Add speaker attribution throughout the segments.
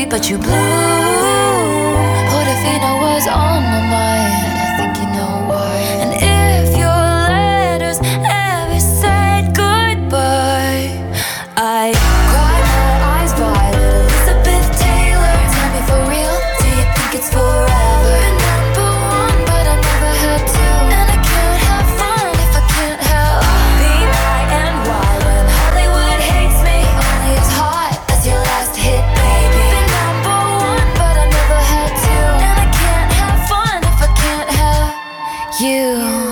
Speaker 1: but you blew. Portofino was on my mind. I think you know why. And if your letters ever said goodbye, I cried my eyes violet. Elizabeth Taylor, tell me for real, do you think it's forever? Been number one, but I never had to. And I can't have fun if I can't help being high and wild when Hollywood hates me. Only as hot as your last hit, baby. Been number one, but I never had to. And I can't have fun if I can't have you.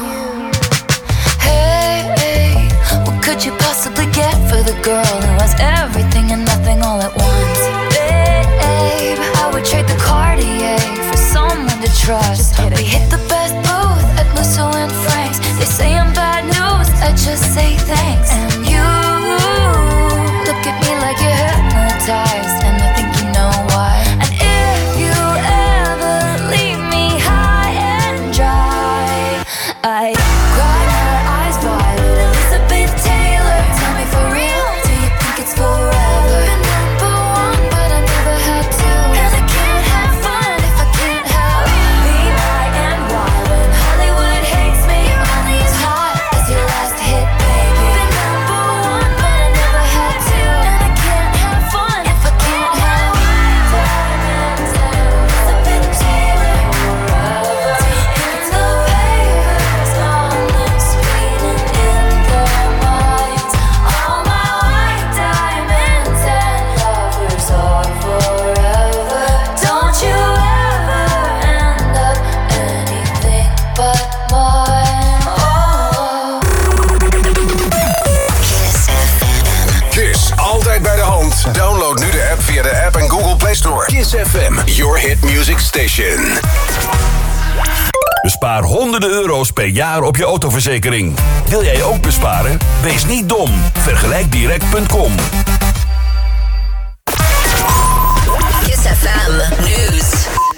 Speaker 1: Hey, what could you possibly get for the girl who has everything and nothing all at once? Babe, I would trade the Cartier for someone to trust. We hit the best booth at Musso and Frank's. They say I'm bad news, I just say thanks. And you look at me like you're hypnotized, and I think you know why. And if you ever leave me high and dry, I cry my eyes violet. Elizabeth Taylor, tell me for real, do you think it's forever? Been number one, but I never had to. And I can't have fun if I can't help being high and wild when Hollywood hates me. Only as hot as your last hit, baby. Been number one, but I never had to. And I can't have fun if I can't help diamonds and Elizabeth Taylor forever. It's the papers on the screen and in their minds. All my white diamonds and lovers are forever. Don't you ever end up anything but mine. Oh.
Speaker 2: Kiss, altijd bij de hand. Download nu de app via de App en Google Play Store. Kiss FM, your hit music station.
Speaker 3: Bespaar honderden euro's per jaar op je autoverzekering. Wil jij ook besparen? Wees niet dom. Vergelijkdirect.com.
Speaker 4: Kiss FM News.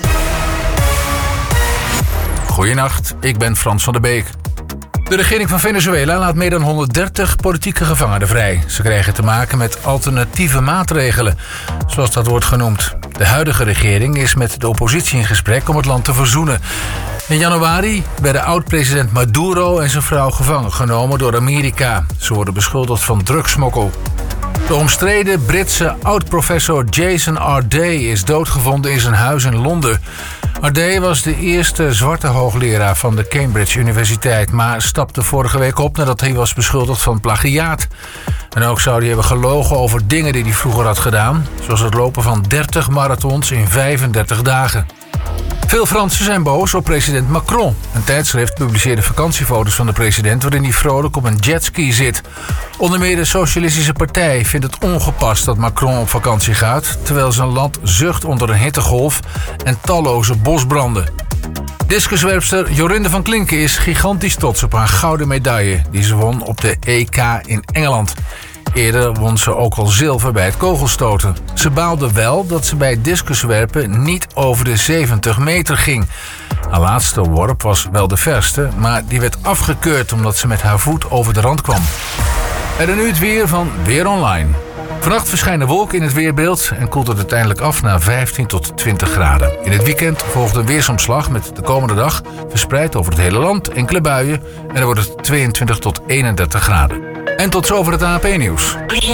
Speaker 5: Goedenacht, ik ben Frans van der Beek. De regering van Venezuela laat meer dan 130 politieke gevangenen vrij. Ze krijgen te maken met alternatieve maatregelen, zoals dat wordt genoemd. De huidige regering is met de oppositie in gesprek om het land te verzoenen. In januari werden oud-president Maduro en zijn vrouw gevangen genomen door Amerika. Ze worden beschuldigd van drugsmokkel. De omstreden Britse oud-professor Jason Arday is doodgevonden in zijn huis in Londen. Arday was de eerste zwarte hoogleraar van de Cambridge Universiteit, maar stapte vorige week op nadat hij was beschuldigd van plagiaat. En ook zou hij hebben gelogen over dingen die hij vroeger had gedaan, zoals het lopen van 30 marathons in 35 dagen. Veel Fransen zijn boos op president Macron. Een tijdschrift publiceerde vakantiefoto's van de president waarin hij vrolijk op een jetski zit. Onder meer de Socialistische Partij vindt het ongepast dat Macron op vakantie gaat, terwijl zijn land zucht onder een hittegolf en talloze bosbranden. Discuswerpster Jorinde van Klinken is gigantisch trots op haar gouden medaille die ze won op de EK in Engeland. Eerder won ze ook al zilver bij het kogelstoten. Ze baalde wel dat ze bij discuswerpen niet over de 70 meter ging. Haar laatste worp was wel de verste, maar die werd afgekeurd omdat ze met haar voet over de rand kwam. En dan nu het weer van Weer Online. Vannacht verschijnen wolken in het weerbeeld en koelt het uiteindelijk af naar 15 tot 20 graden. In het weekend volgt een weersomslag met de komende dag verspreid over het hele land enkele buien en dan wordt het 22 tot 31 graden. En tot zover het ANP-nieuws.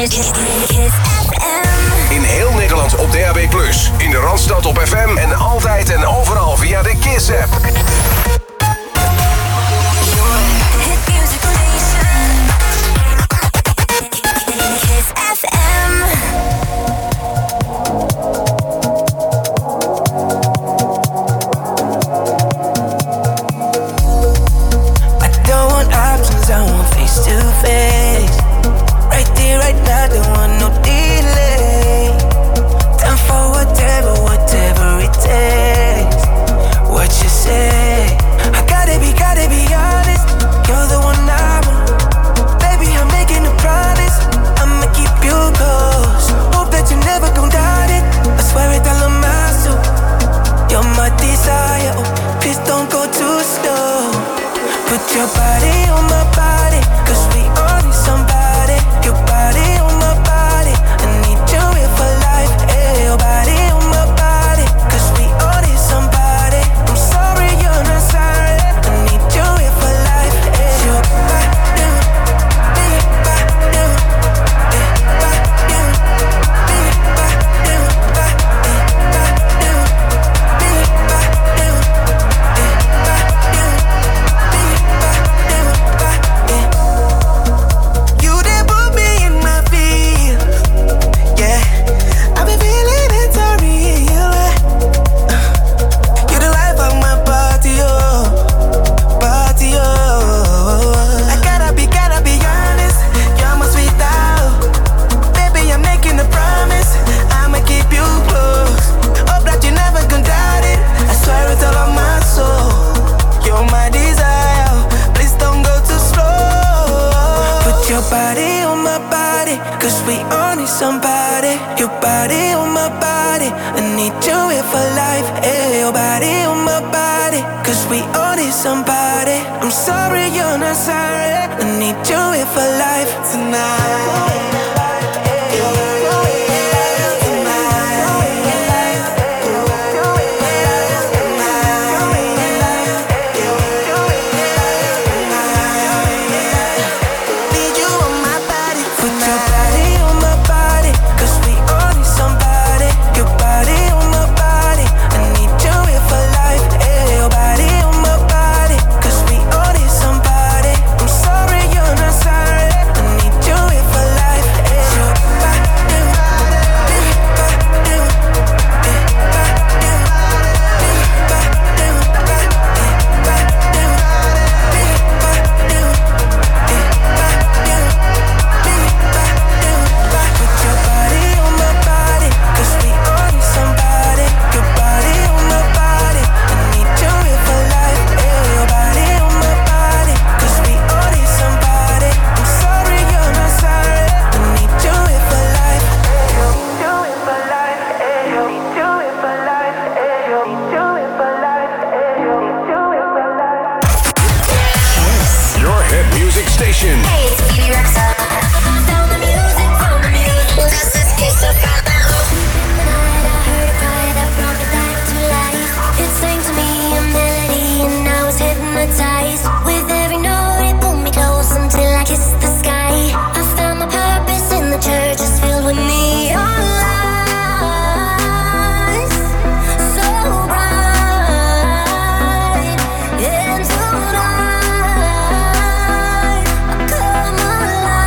Speaker 2: In heel Nederland op DAB+, in de Randstad op FM en altijd en overal via de Kiss-app.
Speaker 6: Your body on my body, 'cause we all need somebody. Your body on my body, I need you here for life. Hey, your body on my cause we all need somebody. I'm sorry you're not sorry. I need you here for life tonight.
Speaker 1: Come alive.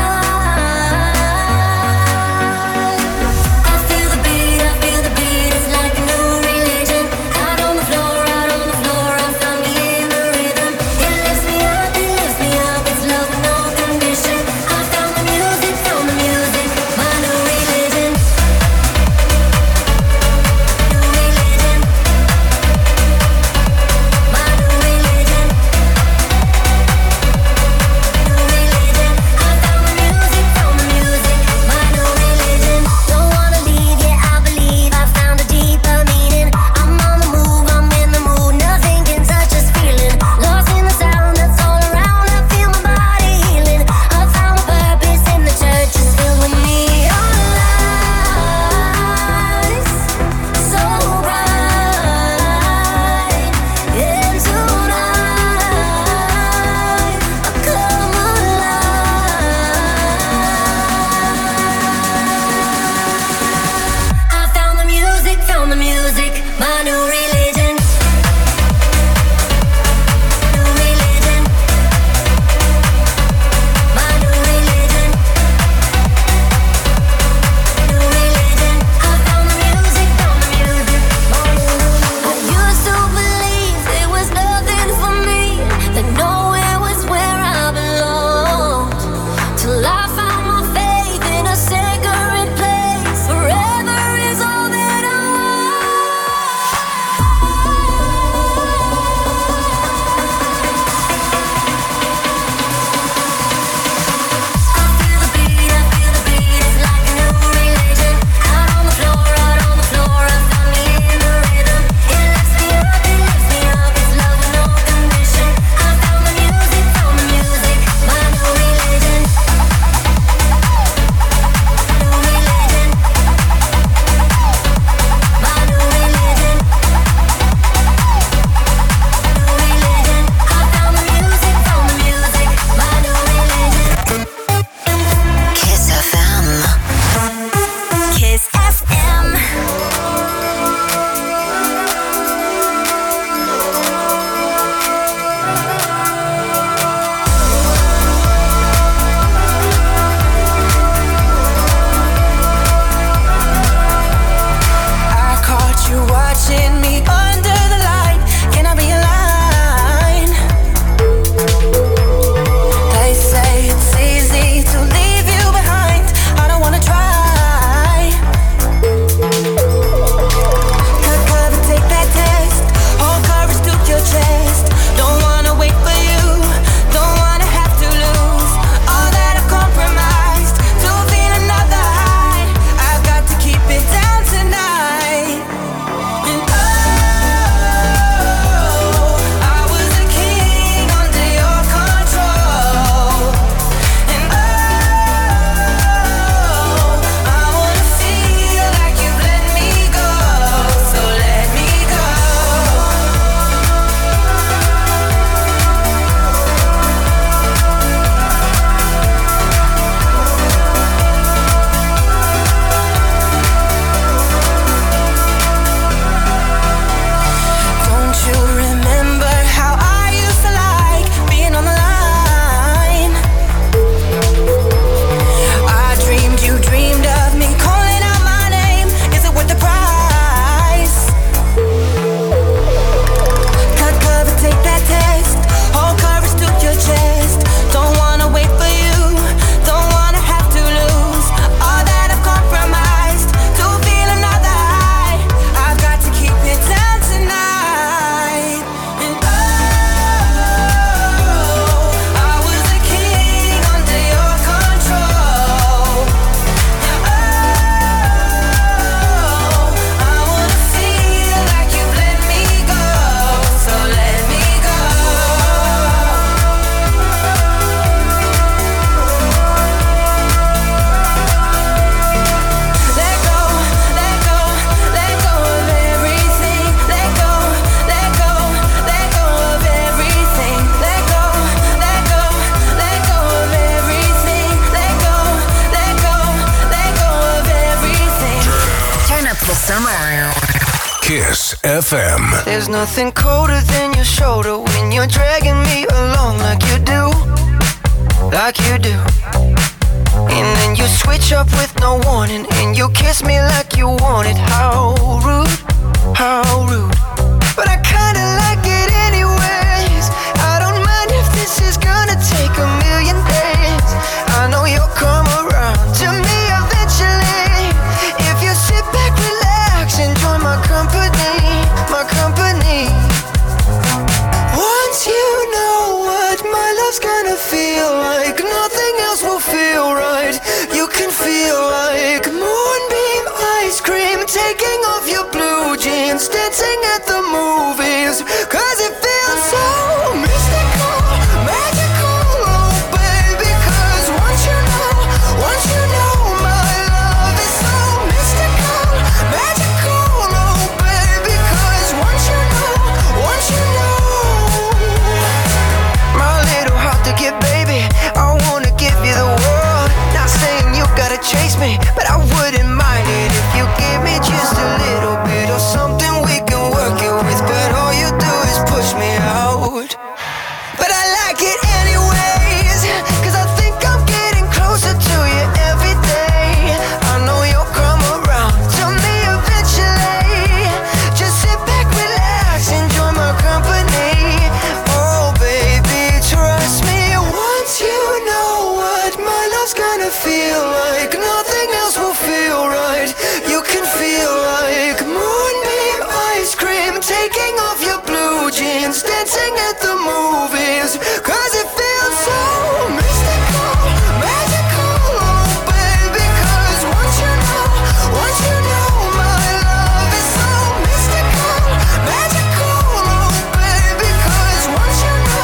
Speaker 2: FM.
Speaker 6: There's nothing colder than your shoulder when you're dragging me along like you do. Like you do. And then you switch up with no warning, and you kiss me like you want it. How rude, how rude. But I kinda like it anyways. I don't mind if this is gonna take a million days. I know you'll come around to me eventually. If you sit back, relax, enjoy my company, my company. Once you know what my love's gonna feel like, nothing else will feel right. You can feel like moonbeam ice cream, taking off your blue jeans, dancing at the movies, 'cause it feels so mystical, magical, oh baby. 'Cause once you know my love is so mystical, magical, oh baby. 'Cause once you know my little heart to get, baby, I wanna give you the world. Not saying you gotta chase me, but I wouldn't mind it if you give me just a little bit of something we can work it with. But all you do is push me out. But I like it anyways, 'cause I think I'm getting closer to you every day. I know you'll come around to me eventually. Just sit back, relax, enjoy my company. Oh baby, trust me. Once you know what my love's gonna feel like, nothing else will feel right. You can feel like moonbeam ice cream, taking off your blue jeans, dancing at the movies, 'cause it feels so mystical, magical, oh baby. 'Cause once you know my love is so mystical, magical, oh baby. 'Cause once you know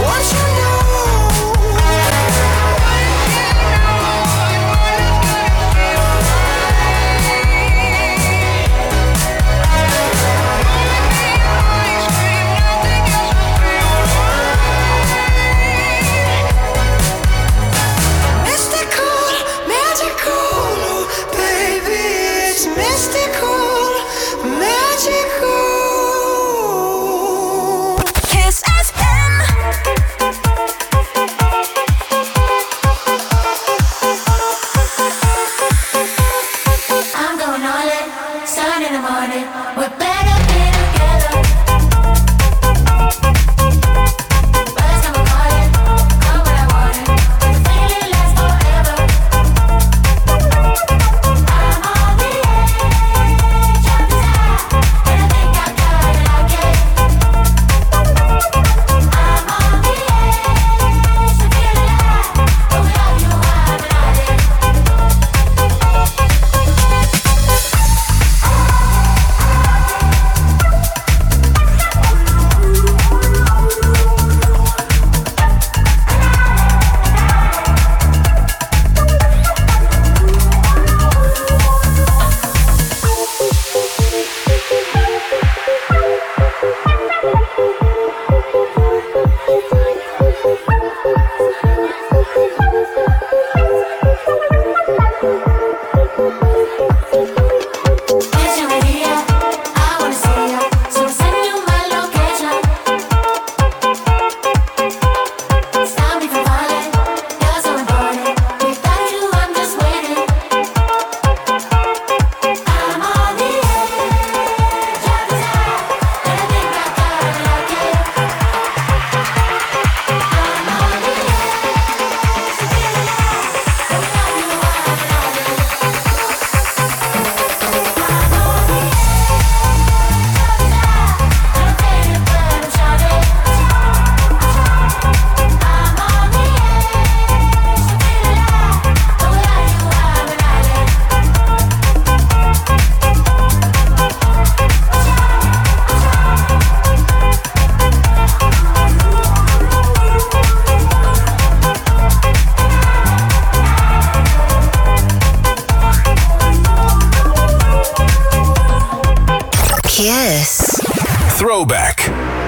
Speaker 2: Kiss. Throwback.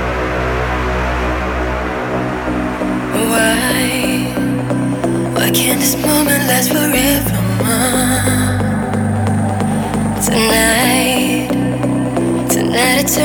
Speaker 6: Why can't this moment last forever? Tonight it's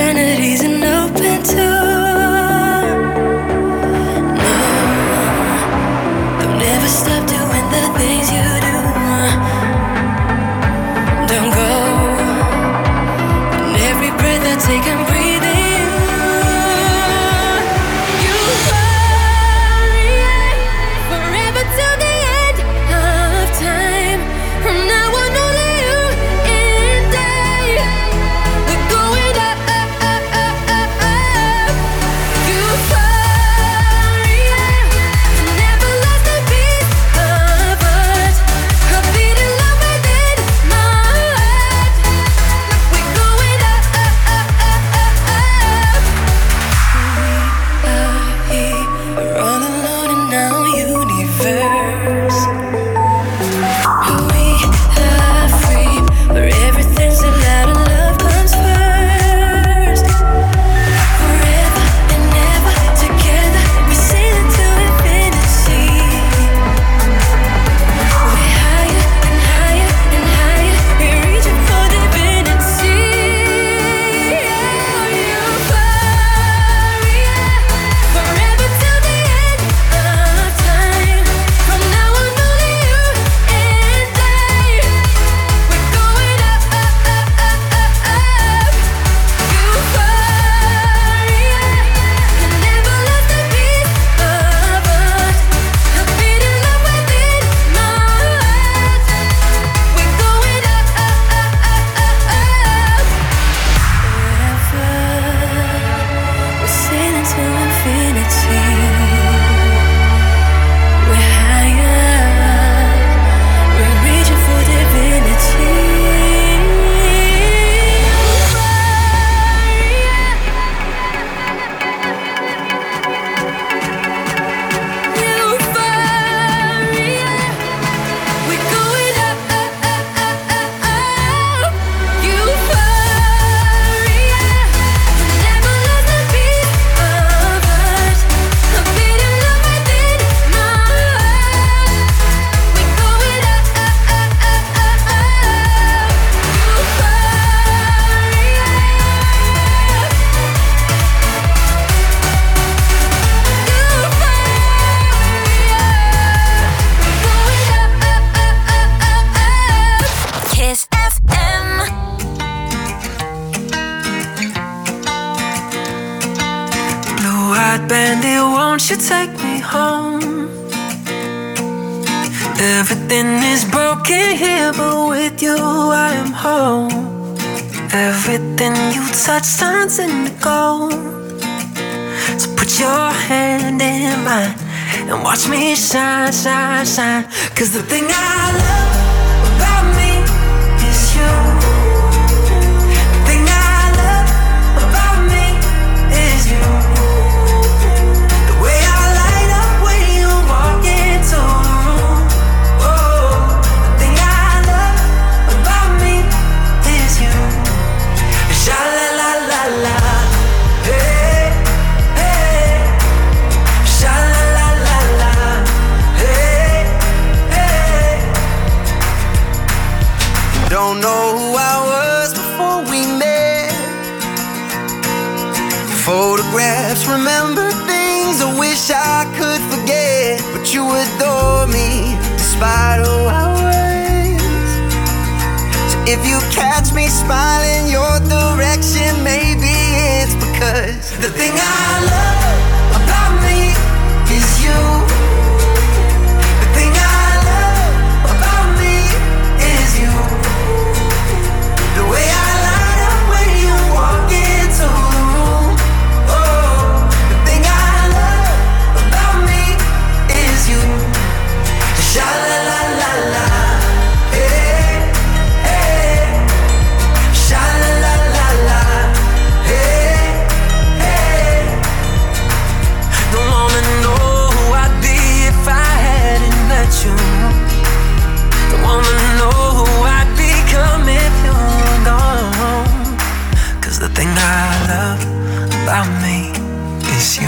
Speaker 6: dear, won't you take me home? Everything is broken here, but with you I am home. Everything you touch turns into gold. So put your hand in mine and watch me shine, shine, shine. 'Cause the thing I love about me is you. The thing I love about me is you. The way I light up when you walk into the room. Oh, the thing I love about me is you. Sha la la la la. Hey, hey. Sha la la la la. Hey, hey. Don't know who I was before we met. Photographs, remember things I wish I could forget. But you adore me despite who I was. So if you catch me smiling your direction, maybe it's because the thing I love about me is you. The thing I love about me is you. The way I light up when you walk into the room. Oh, the thing I love about me is you. Sha la la la la. Hey, hey. Sha la la la la. Hey, hey. Don't wanna know who I'd be if I hadn't met you. Don't wanna know who I'd become if you were gone. 'Cause the thing I love about me is you.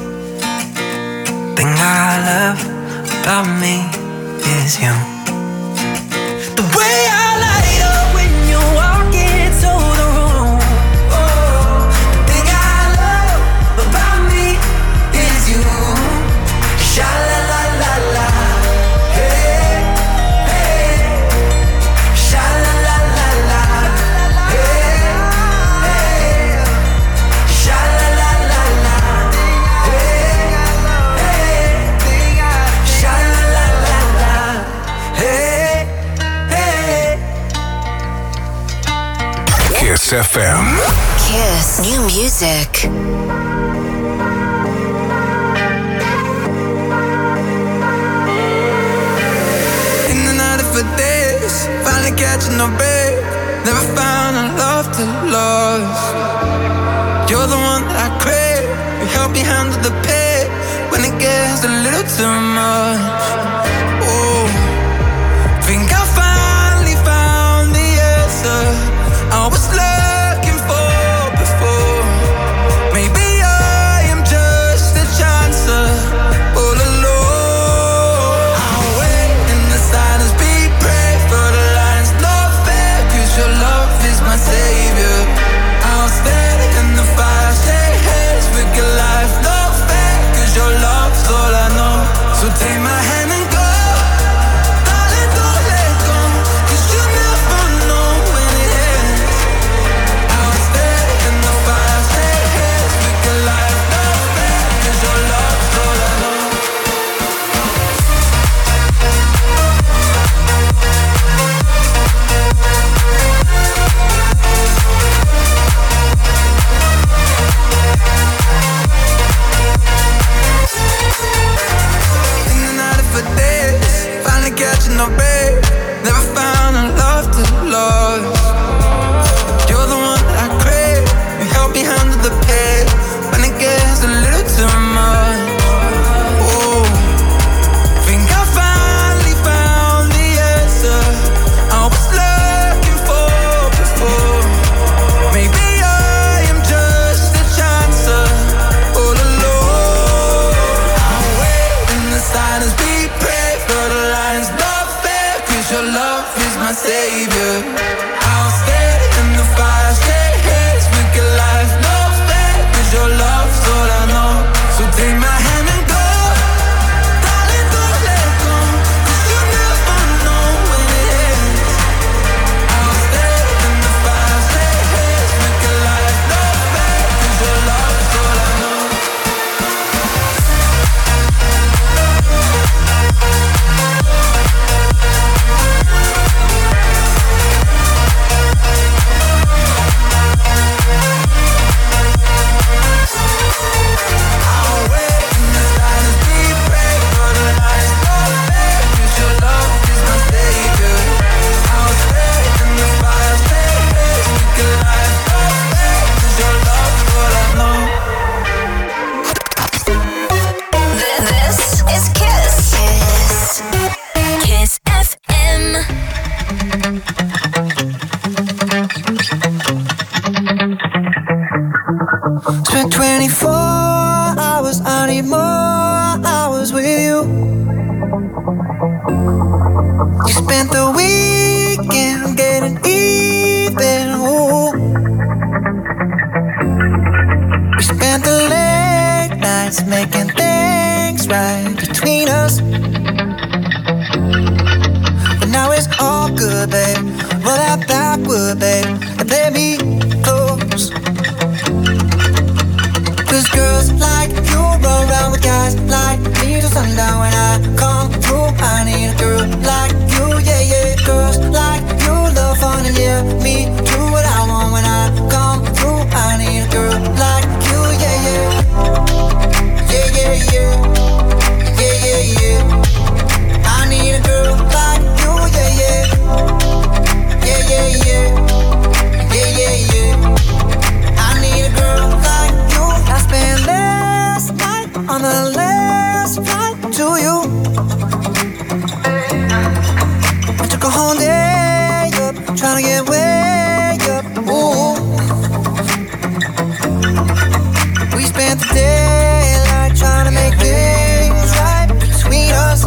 Speaker 6: Thing I love about me is you. The way I light up when you walk into the room. Oh, the thing I love about me is you. Sha la la la la. Hey, hey. Sha la la la la. Hey, hey. Sha la la la la. Hey, hey. Sha la la la la. Hey, hey.
Speaker 2: Kiss FM.
Speaker 4: Kiss. New music.
Speaker 6: In and out of days, finally catching a break. Never found a love to lose. You're the one that I crave. You help me handle the pain when it gets a little too much. Oh, think I finally found the answer I was looking for before. Maybe I am just a chancer all alone. I'll wait in the silence, be brave for the lines, no fair, 'cause your love is my savior. I'll stand in the fire, shake hands with your life, no fair, 'cause your love's all I know. So take my hand and go. You spent the weekend getting even. Ooh. We spent the late nights making things right between us. But now it's all good, babe. Roll that backward, babe, and play me close. Cause girls like you run around with guys like me till sundown. When I come through, I need a girl like you, yeah, yeah. Girls like you love fun and yeah, me do what I want. When I come through, I need a girl like you, yeah, yeah. Yeah, yeah, yeah. Yeah, yeah, yeah. I need a girl like you, yeah, yeah. Yeah, yeah, yeah. Yeah, yeah, yeah. I need a girl like you. I spent last night on the last flight to you. I took a whole day up, trying to get way up. Ooh. We spent the daylight trying to make things right between us.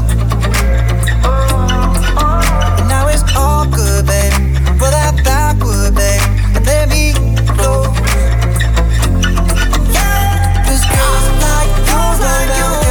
Speaker 6: And now it's all good, babe. Roll that backward, babe, and let me close. Cause girls like you run around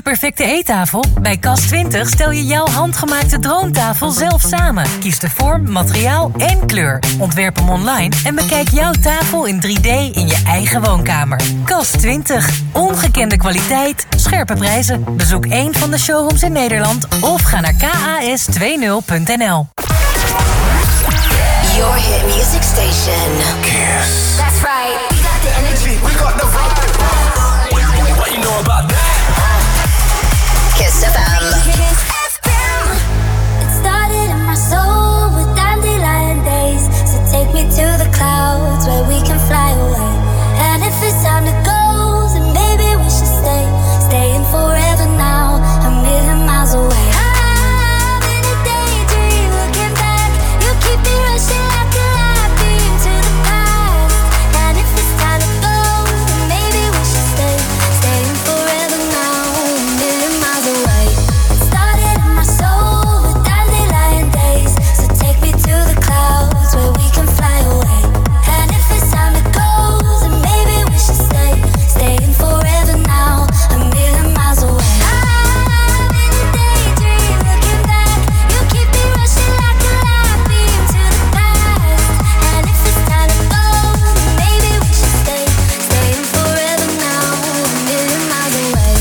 Speaker 7: De perfecte eettafel? Bij Cas20 stel je jouw handgemaakte droomtafel zelf samen. Kies de vorm, materiaal en kleur. Ontwerp hem online en bekijk jouw tafel in 3D in je eigen woonkamer. Cas20. Ongekende kwaliteit, scherpe prijzen. Bezoek één van de showrooms in Nederland of ga naar kas20.nl.
Speaker 4: Your hit music station.
Speaker 2: Kiss.
Speaker 4: That's right. We got the energy.
Speaker 2: We got the vibe. What you know about that?
Speaker 4: Kiss FM.
Speaker 1: Kiss FM. It started in my soul with dandelion days. So take me to the clouds where we can fly away. And if it's time to go, then maybe we should stay. Staying forever now, a million miles away. I'm in a daydream, looking back. You keep me rushing like a light beam to the past. And if it's time to go, then maybe we should stay. Staying forever now, a million miles away. It started in my soul with dandelion days. So take me to the clouds where we can fly away. And if it's time to go, then maybe we should stay. Staying forever now, a million miles away. I'm in a daydream, looking back. You keep me rushing like a light beam to the past. And if it's time to go, then maybe we should stay. Staying forever now, a million miles away.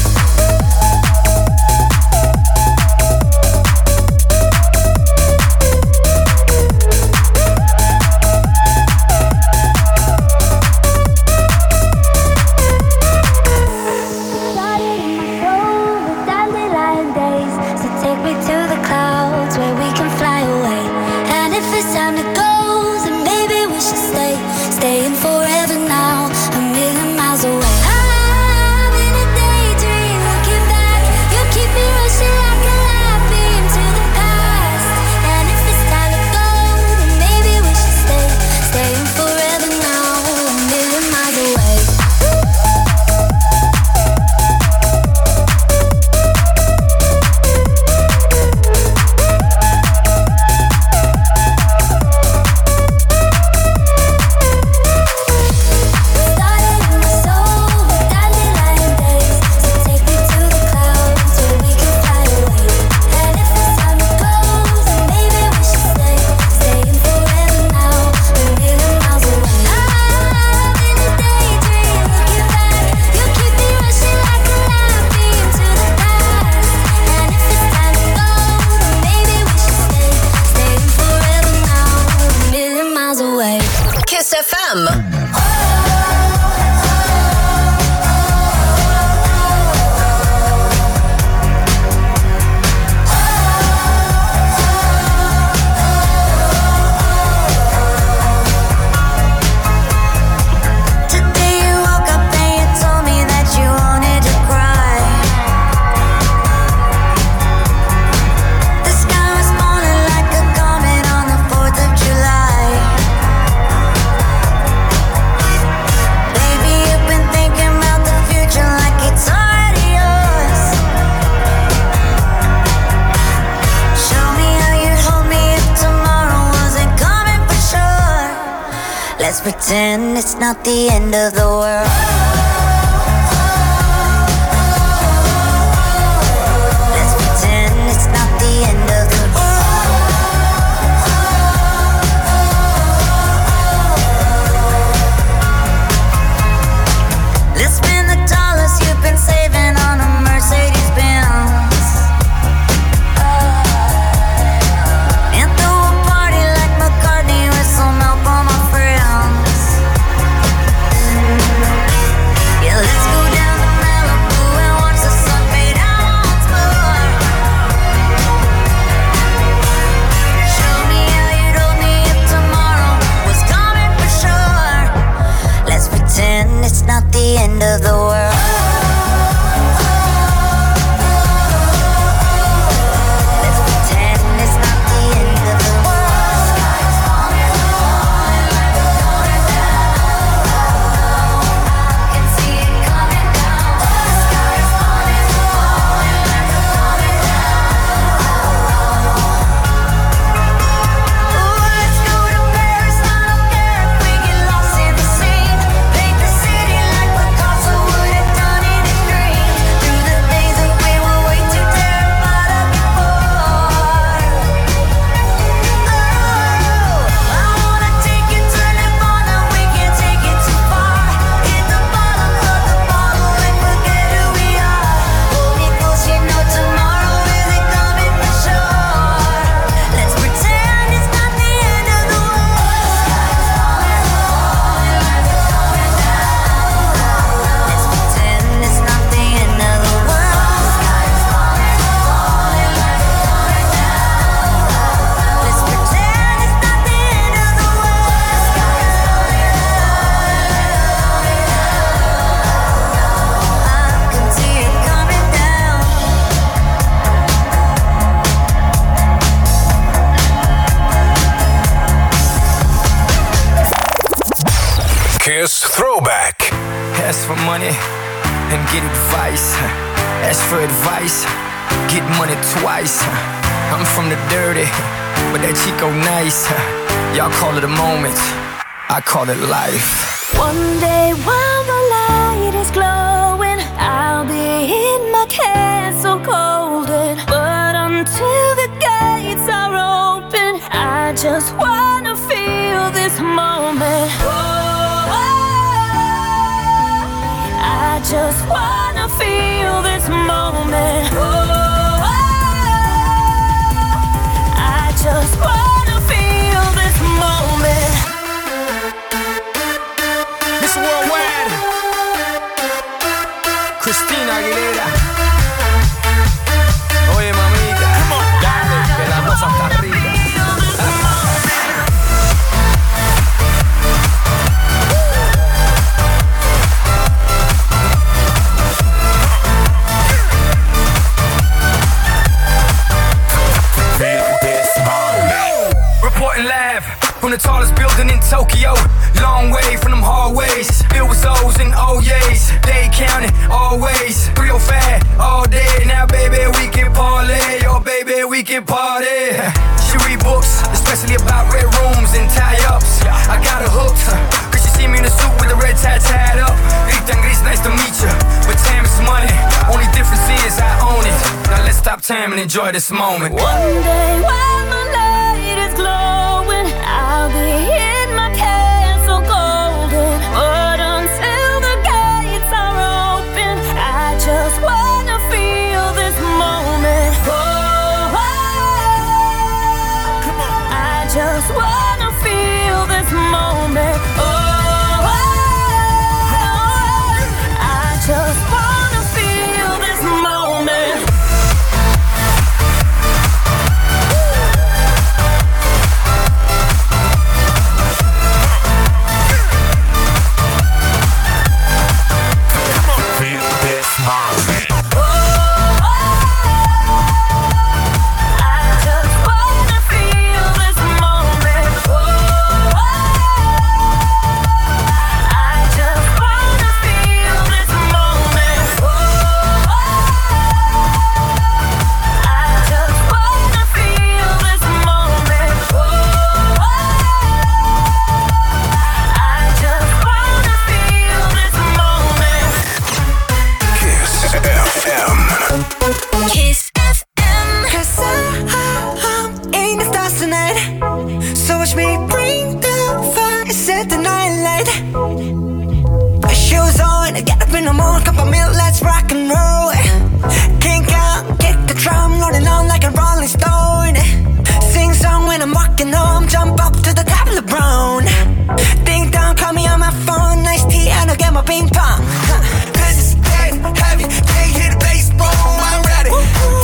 Speaker 1: Started in my soul with dandelion days. So take me to the clouds where we can fly away. And if it's time to go, then maybe we should stay. Staying forever now, a million miles away. I'm in a daydream, looking back. You keep me rushing like a light beam to the past. And if it's time to go, then maybe we should stay. Staying forever now, a million miles away. Started in my soul with dandelion days. So take me to the clouds where we can fly away. And if it's time to go, then maybe we should stay. Staying forever now, a million miles away. I'm in a daydream, looking back. You keep me rushing like a light beam to the past. And if it's time to go, then maybe we should stay. Staying forever now, a million miles away.
Speaker 4: Kiss FM.
Speaker 1: Today you woke up and you told me that you wanted to cry. The sky was falling like a comet on the 4th of July. Baby, you've been thinking about the future like it's already yours. Show me how you'd hold me if tomorrow wasn't coming for sure. Let's pretend it's not the end of the world. Let's pretend it's not the end of the world. Let's spend the dollars you've been saving on a Mercedes-Benz. And throw a party like McCartney with some help on my friends.
Speaker 8: money and get advice. Ask for advice, get money twice. I'm from the dirty, but that Chico nice. Y'all call it a moment, I call it life.
Speaker 1: One day while the light is glowing, I'll be in my castle golden. But until the gates are open, I just wanna feel this moment. Oh, I just wanna feel this moment. Oh, I just wanna feel this moment.
Speaker 8: Miss Worldwide, Christina Aguilera. Oye mamita, dale que la cosa está rica. Reporting live from the tallest building in Tokyo. Long way from them hallways. Filled with O's and O's. They counting always. 305 all day. Now baby we can parlay. Oh baby we can party. She read books, especially about red rooms and tie-ups. I got her hooked, cause she see me in a suit with the red tie tied up. Rita and Gris, nice to meet you. But time is money, only difference is I own it. Now let's stop time and enjoy this moment.
Speaker 1: One day while the light is glowing, I'll be in my castle golden. But until the gates are open, I just wanna feel this moment. Oh, I just wanna feel this moment. Oh, I just wanna feel this moment.
Speaker 4: Kiss FM. 'Cause I'm in the stars tonight. So watch me bring the fire, set the night light. My shoes on, get up in the morning, cup of milk, let's rock and roll. Kink out, kick the drum, rolling on like a rolling stone. Sing song when I'm walking home, jump up to the top of the brown. Ding dong, call me on my phone, nice tea, and I'll get my ping pong. 'Cause it's dead heavy, can't hear the bass boom, I'm ready.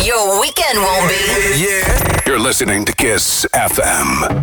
Speaker 1: your weekend won't be.
Speaker 2: Yeah. You're listening to Kiss FM.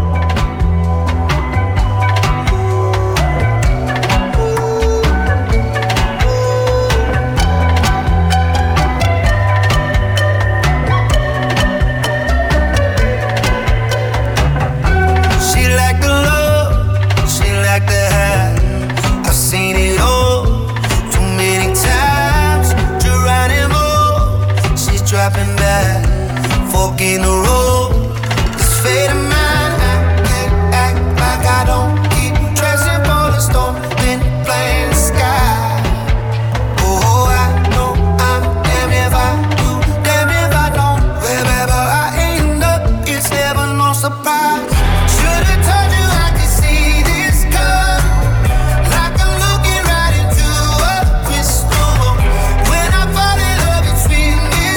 Speaker 9: Dropping back, fork in the road. This fate of mine, I can't act like I don't keep dressing for the storm, been playing the sky. Oh, I know I'm damned if I do, damned if I don't. Wherever I end up, it's never no surprise. Should've told you I could see this coming, like I'm looking right into a crystal ball. When I fall in love, it's sweet.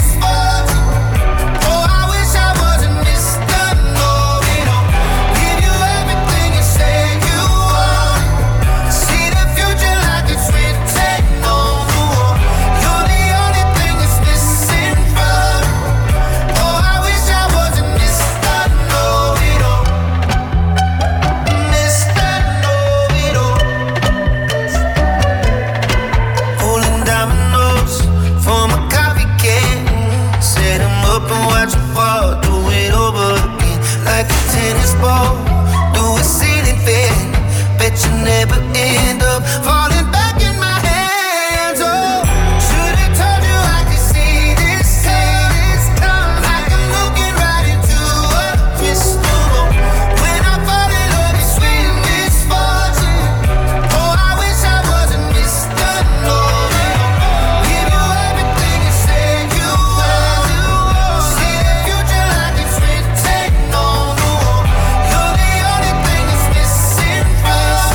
Speaker 9: Never end up falling back in my hands. Oh, should've told you I could see this coming, like I'm looking right into a crystal ball. When I fall in love, it's sweet misfortune. Oh, I wish I wasn't Mr. Know-it-all. Give you everything you said you want. See the future like it's written on the wall. You're the only thing that's missing from.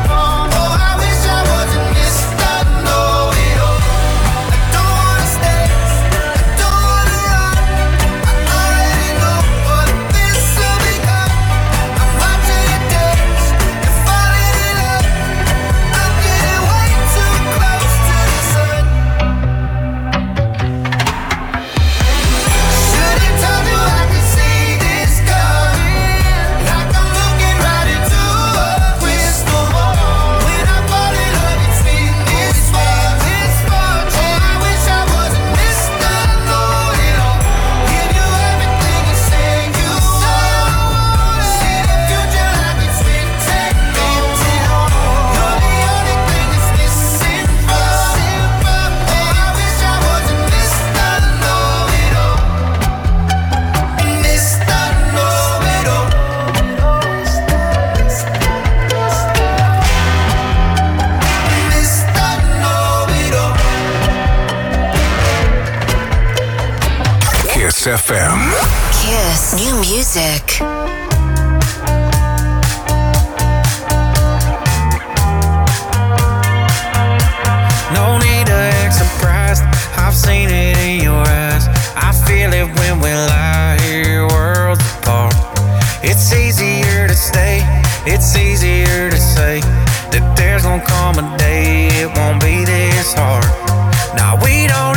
Speaker 2: FM.
Speaker 1: Kiss. New music.
Speaker 10: No need to act surprised. I've seen it in your eyes. I feel it when we lie here worlds apart. It's easier to stay. It's easier to say that there's gonna come a day it won't be this hard. Now we don't